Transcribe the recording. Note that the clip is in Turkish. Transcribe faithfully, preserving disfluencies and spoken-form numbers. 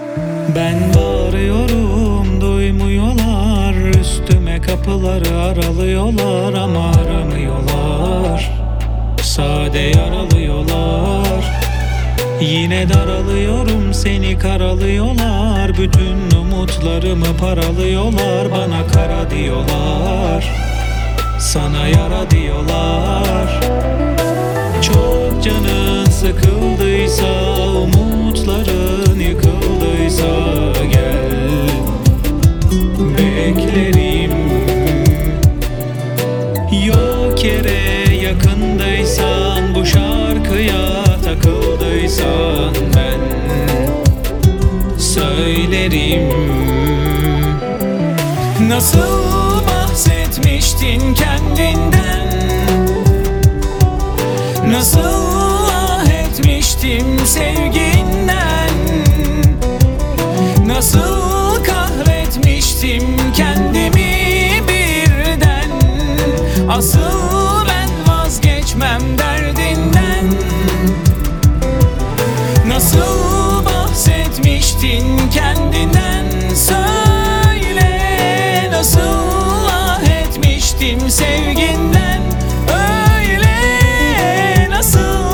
Ben bağırıyorum, duymuyorlar. Üstüme kapıları aralıyorlar ama aramıyorlar. Sade yaralıyorlar. Yine daralıyorum, seni karalıyorlar. Bütün umutlarımı paralıyorlar. Bana kara diyorlar, sana yara diyorlar. Çok canın sıkıldıysa, umutların yıkıldıysa gel, beklerim. Yok yere yakındaysan, bu şarkıya takıldıysan ben söylerim. Nasıl bahsetmiştin kendinden, nasıl ah etmiştim sevginden, nasıl kahretmiştim kendimi birden. Asıl ben vazgeçmem derdinden. Nasıl bahsetmiştin kendinden, söyle. Nasıl ah etmiştim sevginden,